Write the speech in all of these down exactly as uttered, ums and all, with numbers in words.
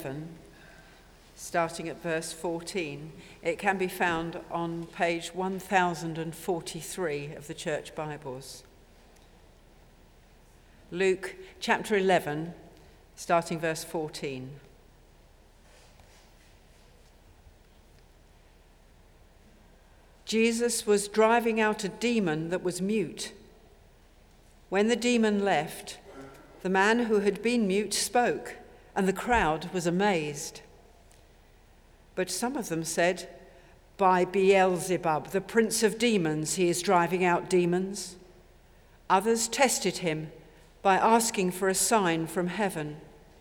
starting at verse fourteen. It can be found on page one thousand forty-three of the Church Bibles. Luke chapter eleven, starting verse fourteen. Jesus was driving out a demon that was mute. When the demon left, the man who had been mute spoke, and the crowd was amazed. But some of them said, "By Beelzebub, the prince of demons, he is driving out demons." Others tested him by asking for a sign from heaven.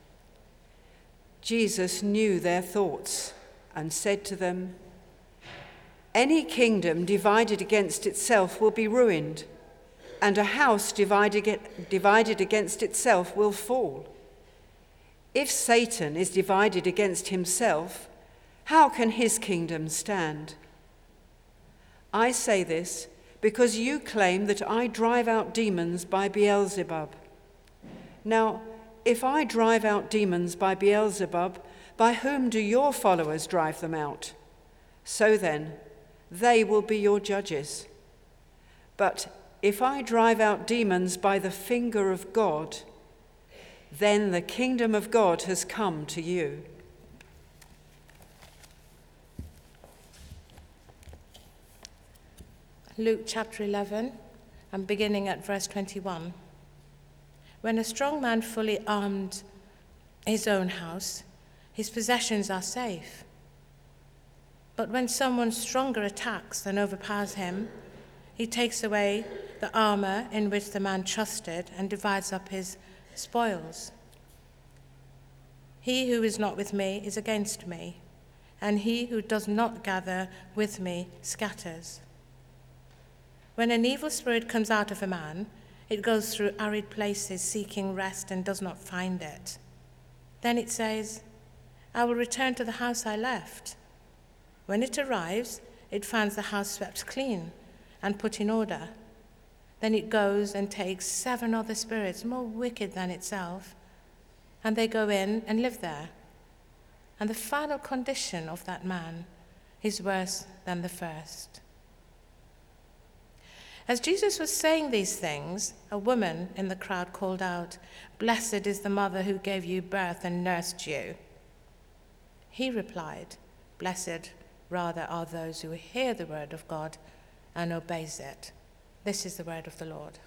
Jesus knew their thoughts and said to them, "Any kingdom divided against itself will be ruined, and a house divided, divided against itself will fall. If Satan is divided against himself, how can his kingdom stand? I say this because you claim that I drive out demons by Beelzebub. Now, if I drive out demons by Beelzebub, by whom do your followers drive them out? So then, they will be your judges. But if I drive out demons by the finger of God, then the kingdom of God has come to you." Luke chapter eleven, and beginning at verse twenty-one. When a strong man fully armed his own house, his possessions are safe. But when someone stronger attacks and overpowers him, he takes away the armor in which the man trusted and divides up his spoils. He who is not with me is against me, and he who does not gather with me scatters. When an evil spirit comes out of a man, it goes through arid places seeking rest and does not find it. Then it says, "I will return to the house I left." When it arrives, it finds the house swept clean and put in order. Then it goes and takes seven other spirits more wicked than itself, and they go in and live there. And the final condition of that man is worse than the first. As Jesus was saying these things, a woman in the crowd called out, "Blessed is the mother who gave you birth and nursed you." He replied, "Blessed rather are those who hear the word of God and obeys it." This is the word of the Lord.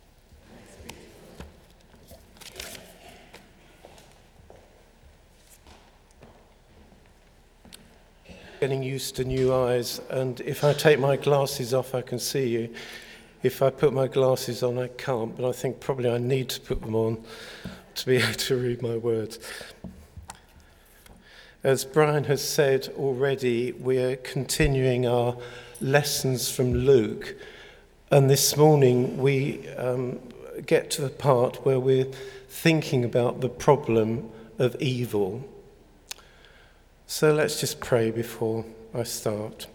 Getting used to new eyes, and if I take my glasses off, I can see you. If I put my glasses on, I can't, but I think probably I need to put them on to be able to read my words. As Brian has said already, we're continuing our lessons from Luke, and this morning we um, get to the part where we're thinking about the problem of evil. So let's just pray before I start.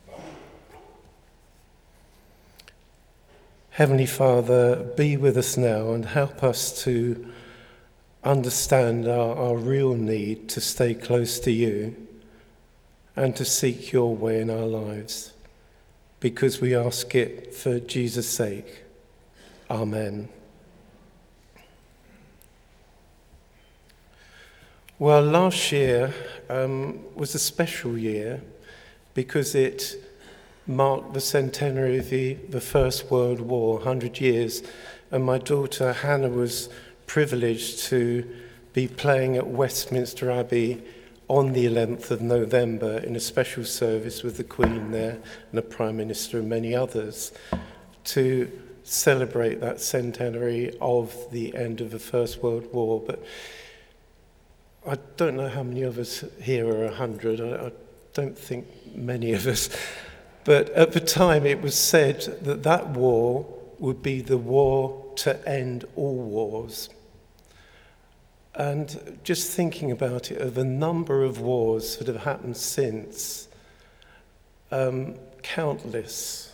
Heavenly Father, be with us now and help us to understand our, our real need to stay close to you and to seek your way in our lives, because we ask it for Jesus' sake. Amen. Well, last year um, was a special year because it marked the centenary of the, the First World War, one hundred years, and my daughter Hannah was privileged to be playing at Westminster Abbey on the eleventh of November in a special service with the Queen there and the Prime Minister and many others to celebrate that centenary of the end of the First World War. But I don't know how many of us here are one hundred. I, I don't think many of us. But at the time it was said that that war would be the war to end all wars. And just thinking about it, of the number of wars that have happened since, um, countless.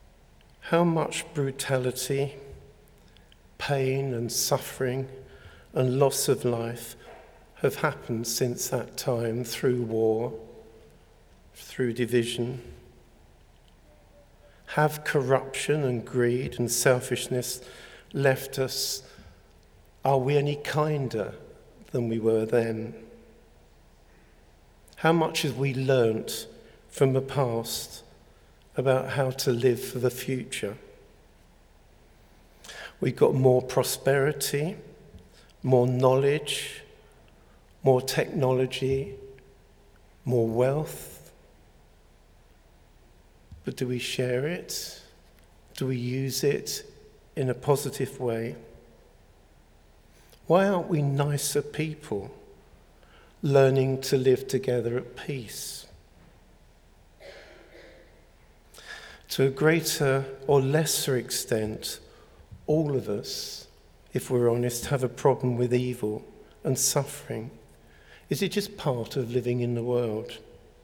How much brutality, pain and suffering and loss of life have happened since that time through war, through division? Have corruption and greed and selfishness left us? Are we any kinder than we were then? How much have we learnt from the past about how to live for the future? We've got more prosperity, more knowledge, more technology, more wealth. But do we share it? Do we use it in a positive way? Why aren't we nicer people, learning to live together at peace? To a greater or lesser extent, all of us, if we're honest, have a problem with evil and suffering. Is it just part of living in the world?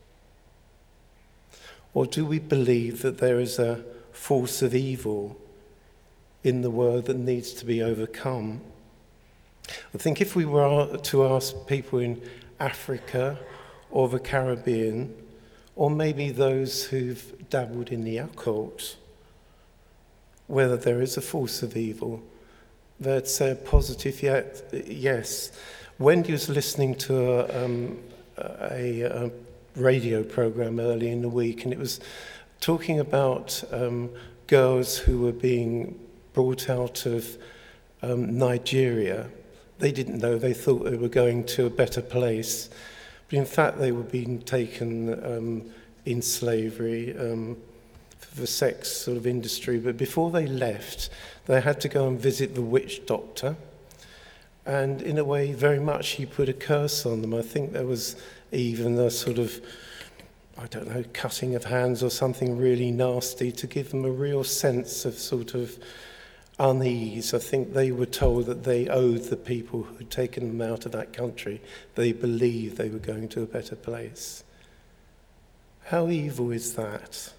Or do we believe that there is a force of evil in the world that needs to be overcome? I think if we were to ask people in Africa or the Caribbean, or maybe those who've dabbled in the occult, whether there is a force of evil, they'd say a positive yet, yes. Wendy was listening to a, um, a, a radio program early in the week, and it was talking about um, girls who were being brought out of um, Nigeria. They didn't know, they thought they were going to a better place. But in fact, they were being taken um, in slavery um, for the sex sort of industry. But before they left, they had to go and visit the witch doctor. And in a way, very much he put a curse on them. I think there was even a sort of, I don't know, cutting of hands or something really nasty to give them a real sense of sort of unease. I think they were told that they owed the people who had taken them out of that country. They believed they were going to a better place. How evil is that?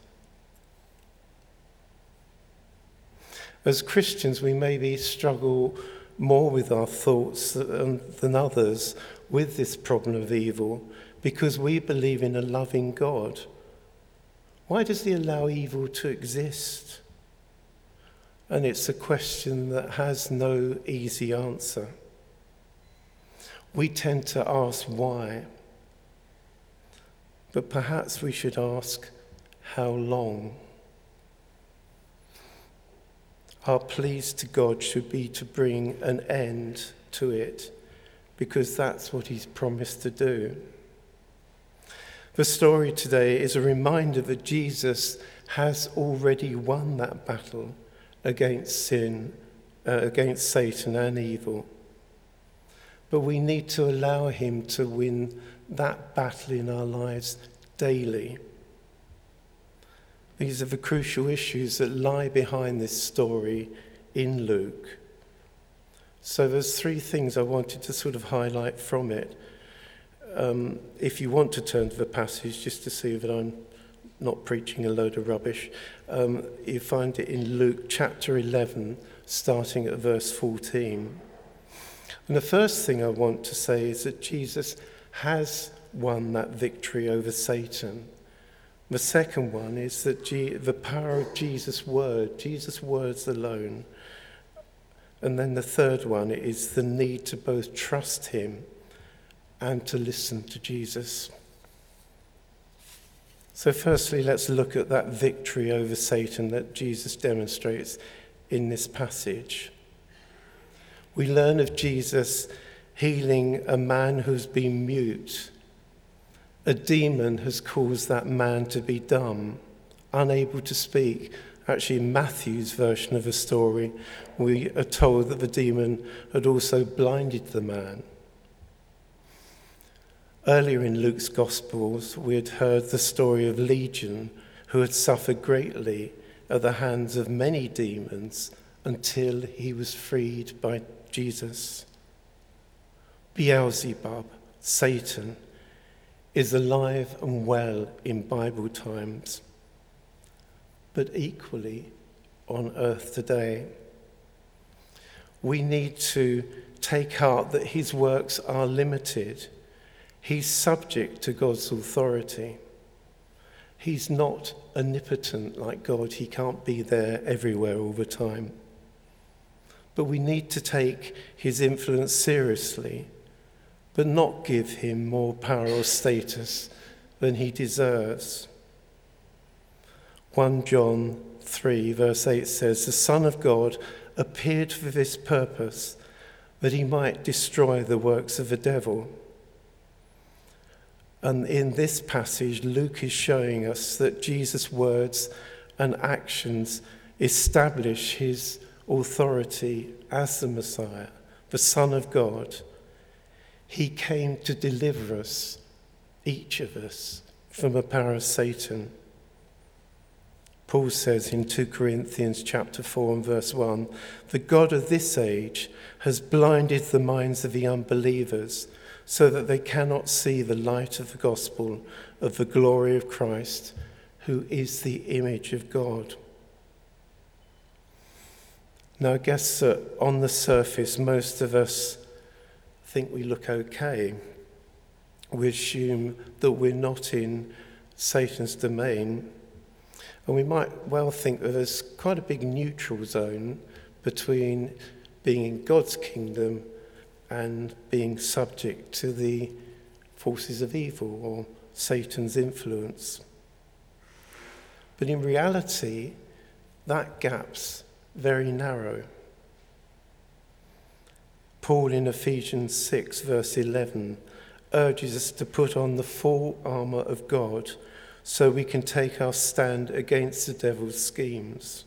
As Christians, we maybe struggle more with our thoughts than, than others with this problem of evil because we believe in a loving God. Why does he allow evil to exist? And it's a question that has no easy answer. We tend to ask why, but perhaps we should ask how long. Our pleas to God should be to bring an end to it, because that's what he's promised to do. The story today is a reminder that Jesus has already won that battle against sin, uh, against Satan and evil. But we need to allow him to win that battle in our lives daily. These are the crucial issues that lie behind this story in Luke. So there's three things I wanted to sort of highlight from it. Um, if you want to turn to the passage, just to see that I'm not preaching a load of rubbish, um, you find it in Luke chapter eleven, starting at verse fourteen. And the first thing I want to say is that Jesus has won that victory over Satan. The second one is that G- the power of Jesus' word, Jesus' words alone. And then the third one is the need to both trust him and to listen to Jesus. So firstly, let's look at that victory over Satan that Jesus demonstrates in this passage. We learn of Jesus healing a man who's been mute. A demon has caused that man to be dumb, unable to speak. Actually, in Matthew's version of the story, we are told that the demon had also blinded the man. Earlier in Luke's Gospels, we had heard the story of Legion, who had suffered greatly at the hands of many demons until he was freed by Jesus. Beelzebub, Satan, is alive and well in Bible times, but equally on earth today. we need to take heart that his works are limited. He's subject to God's authority. He's not omnipotent like God. He can't be there everywhere all the time. But we need to take his influence seriously, but not give him more power or status than he deserves. First John three verse eight says, "The Son of God appeared for this purpose, that he might destroy the works of the devil." And in this passage, Luke is showing us that Jesus' words and actions establish his authority as the Messiah, the Son of God. He came to deliver us, each of us, from the power of Satan. Paul says in Second Corinthians chapter four and verse one, "The God of this age has blinded the minds of the unbelievers, so that they cannot see the light of the gospel of the glory of Christ, who is the image of God." Now, I guess that on the surface, most of us think we look okay. We assume that we're not in Satan's domain. And we might well think that there's quite a big neutral zone between being in God's kingdom and being subject to the forces of evil or Satan's influence. But in reality, that gap's very narrow. Paul in Ephesians six verse eleven urges us to put on the full armour of God so we can take our stand against the devil's schemes.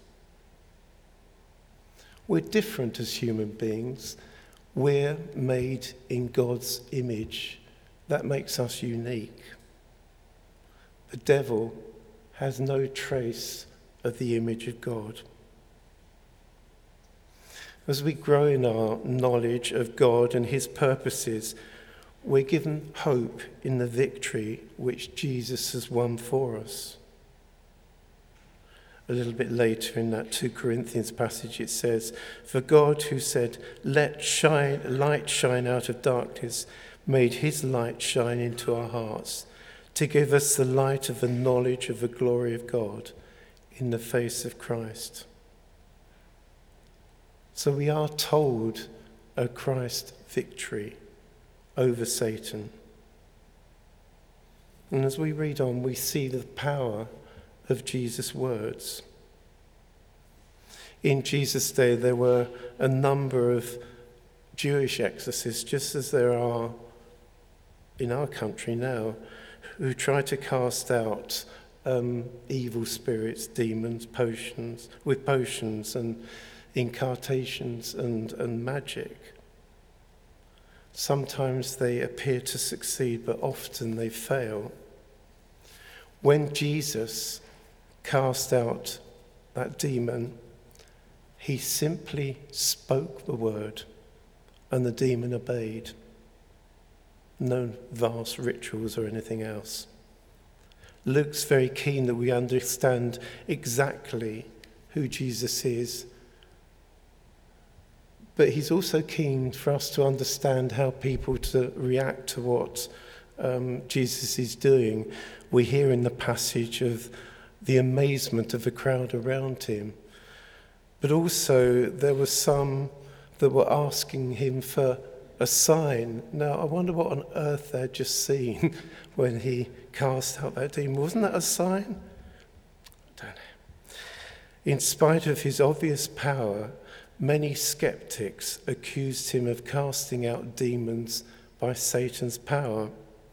We're different as human beings. We're made in God's image. That makes us unique. The devil has no trace of the image of God. As we grow in our knowledge of God and his purposes, we're given hope in the victory which Jesus has won for us. A little bit later in that Second Corinthians passage it says, "For God who said, 'Let shine, light shine out of darkness,' made his light shine into our hearts to give us the light of the knowledge of the glory of God in the face of Christ." So we are told of Christ's victory over Satan. And as we read on, we see the power of Jesus' words. In Jesus' day, there were a number of Jewish exorcists, just as there are in our country now, who try to cast out um, evil spirits, demons, potions, with potions and incantations and, and magic. Sometimes they appear to succeed, but often they fail. When Jesus cast out that demon, he simply spoke the word and the demon obeyed. No vast rituals or anything else. Luke's very keen that we understand exactly who Jesus is, but he's also keen for us to understand how people to react to what um, Jesus is doing. We hear in the passage of the amazement of the crowd around him, but also there were some that were asking him for a sign. Now, I wonder what on earth they'd just seen when he cast out that demon. Wasn't that a sign? I don't know. In spite of his obvious power, many skeptics accused him of casting out demons by Satan's power.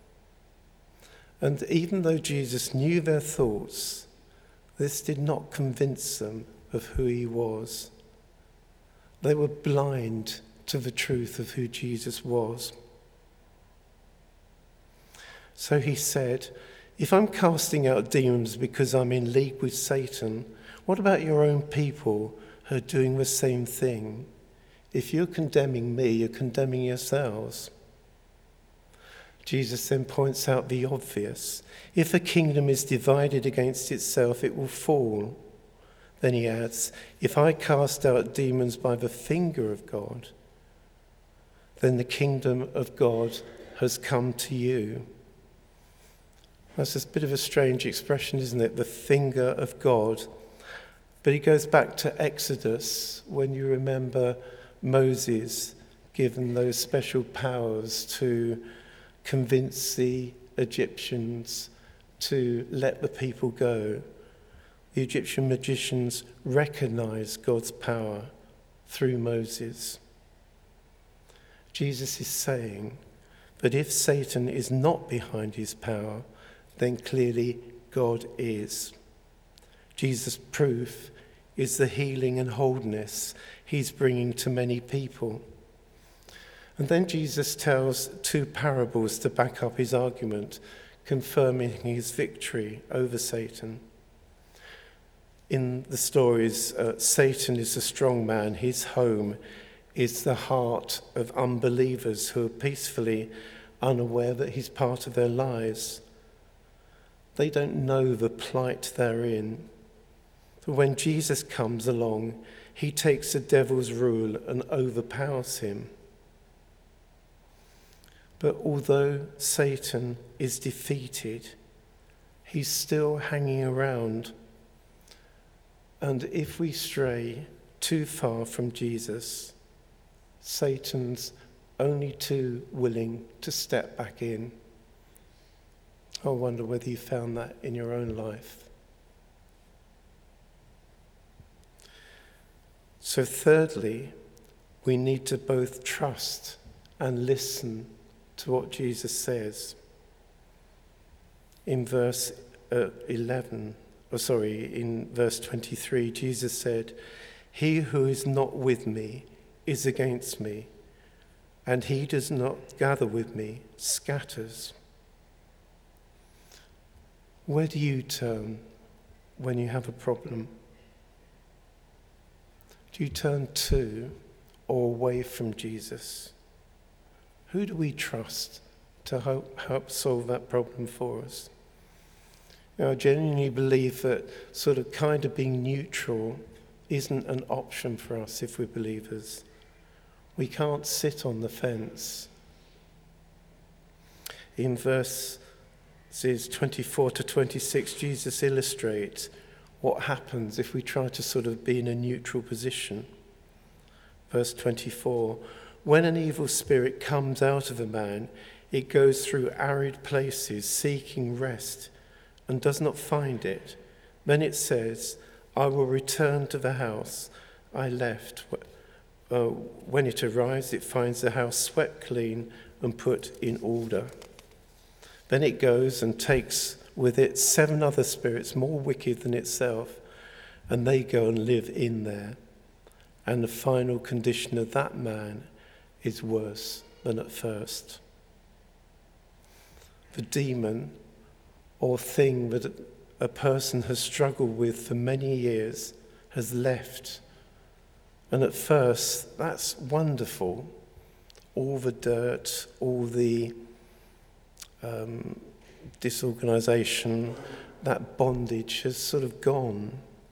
And even though Jesus knew their thoughts, this did not convince them of who he was. They were blind to the truth of who Jesus was. So he said, "If I'm casting out demons because I'm in league with Satan, what about your own people who are doing the same thing? If you're condemning me, you're condemning yourselves." Jesus then points out the obvious. If a kingdom is divided against itself, it will fall. Then he adds, if I cast out demons by the finger of God, then the kingdom of God has come to you. That's a bit of a strange expression, isn't it? The finger of God. But he goes back to Exodus, when you remember Moses given those special powers to convince the Egyptians to let the people go. The Egyptian magicians recognized God's power through Moses. Jesus is saying that if Satan is not behind his power, then clearly God is. Jesus' proof is the healing and wholeness he's bringing to many people. And then Jesus tells two parables to back up his argument, confirming his victory over Satan. In the stories, uh, Satan is a strong man. His home is the heart of unbelievers who are peacefully unaware that he's part of their lives. They don't know the plight they're in. But when Jesus comes along, he takes the devil's rule and overpowers him. But although Satan is defeated, he's still hanging around. And if we stray too far from Jesus, Satan's only too willing to step back in. I wonder whether you found that in your own life. So thirdly, we need to both trust and listen to what Jesus says. In verse uh, eleven, or sorry, in verse twenty-three, Jesus said, "He who is not with me is against me, and he does not gather with me scatters." Where do you turn when you have a problem? Do you turn to or away from Jesus? Who do we trust to help, help solve that problem for us? You know, I genuinely believe that sort of kind of being neutral isn't an option for us if we're believers. We can't sit on the fence. In verses twenty-four to twenty-six, Jesus illustrates what happens if we try to sort of be in a neutral position. Verse twenty-four, when an evil spirit comes out of a man, it goes through arid places seeking rest and does not find it. Then it says, I will return to the house I left. Uh, when it arrives, it finds the house swept clean and put in order. Then it goes and takes with it seven other spirits more wicked than itself, and they go and live in there. And the final condition of that man is worse than at first. The demon or thing that a person has struggled with for many years has left. And at first, that's wonderful. All the dirt, all the um, disorganization, that bondage has sort of gone.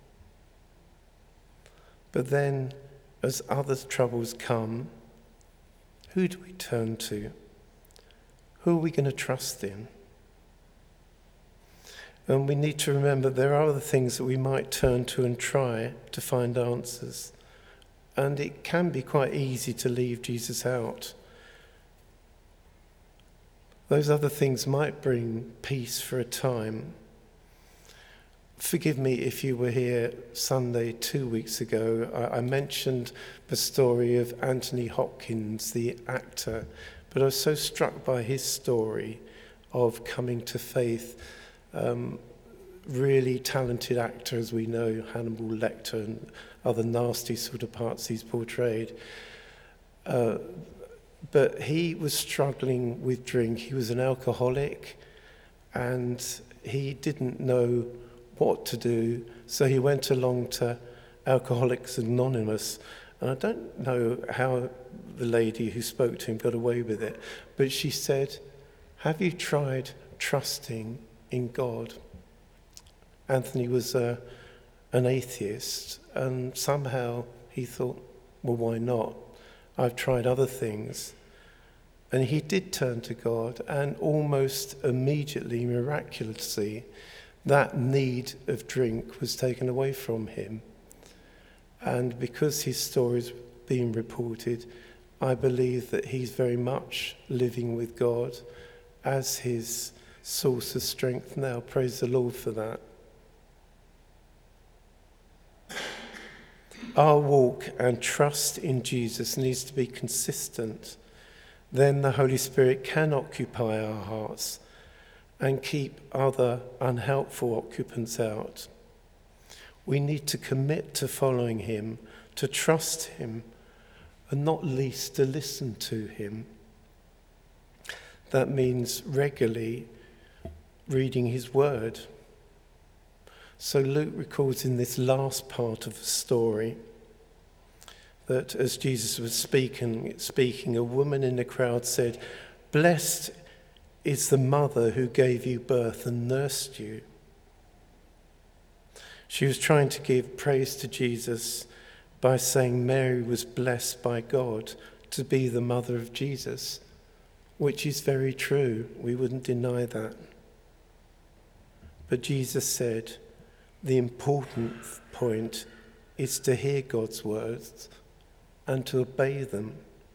But then, as other troubles come, who do we turn to? Who are we going to trust in? And we need to remember there are other things that we might turn to and try to find answers. And it can be quite easy to leave Jesus out. Those other things might bring peace for a time. Forgive me if you were here Sunday two weeks ago. I, I mentioned the story of Anthony Hopkins, the actor, but I was so struck by his story of coming to faith. Um, really talented actor, as we know, Hannibal Lecter and other nasty sort of parts he's portrayed. Uh, but he was struggling with drink. He was an alcoholic, and he didn't know what to do, so he went along to Alcoholics Anonymous. And I don't know how the lady who spoke to him got away with it, but she said, have you tried trusting in God? Anthony was a, an atheist, and somehow he thought, well, why not? I've tried other things. And he did turn to God, and almost immediately, miraculously, that need of drink was taken away from him. And because his story's being reported, I believe that he's very much living with God as his source of strength now. Praise the Lord for that. Our walk and trust in Jesus needs to be consistent. Then the Holy Spirit can occupy our hearts and keep other unhelpful occupants out. We need to commit to following him, to trust him, and not least to listen to him. That means regularly reading his word. So Luke records in this last part of the story that as Jesus was speaking, speaking, a woman in the crowd said, "Blessed is the mother who gave you birth and nursed you." She was trying to give praise to Jesus by saying Mary was blessed by God to be the mother of Jesus, which is very true. We wouldn't deny that. But Jesus said the important point is to hear God's words and to obey them.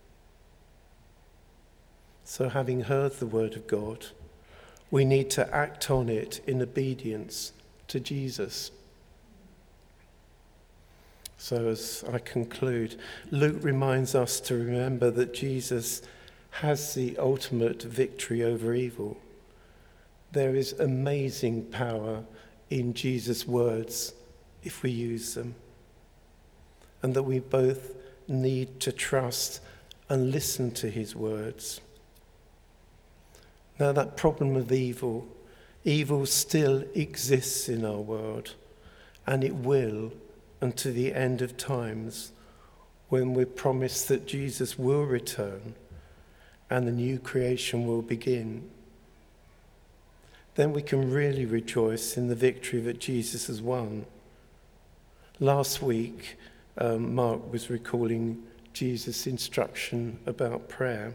So having heard the word of God, we need to act on it in obedience to Jesus. So as I conclude, Luke reminds us to remember that Jesus has the ultimate victory over evil. There is amazing power in Jesus' words if we use them. And that we both need to trust and listen to his words. Now that problem of evil, evil still exists in our world, and it will until the end of times, when we're promised that Jesus will return and the new creation will begin. Then we can really rejoice in the victory that Jesus has won. Last week, um, Mark was recalling Jesus' instruction about prayer.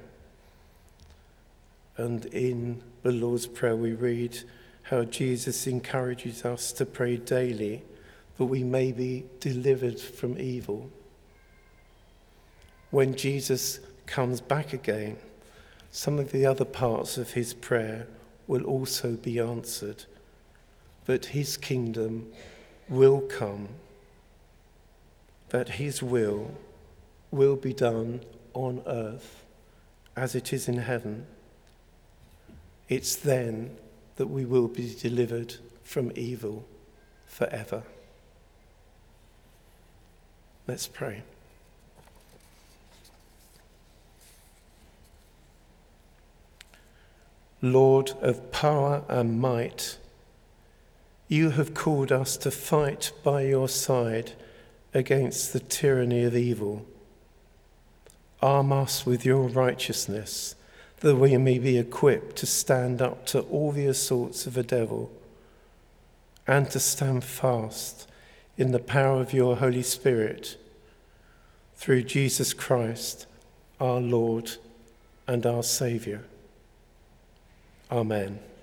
And in the Lord's Prayer we read how Jesus encourages us to pray daily that we may be delivered from evil. When Jesus comes back again, some of the other parts of his prayer will also be answered, that his kingdom will come, that his will will be done on earth as it is in heaven. It's then that we will be delivered from evil forever. Let's pray. Lord of power and might, you have called us to fight by your side against the tyranny of evil. Arm us with your righteousness, that we may be equipped to stand up to all the assaults of the devil and to stand fast in the power of your Holy Spirit, through Jesus Christ, our Lord and our Saviour. Amen.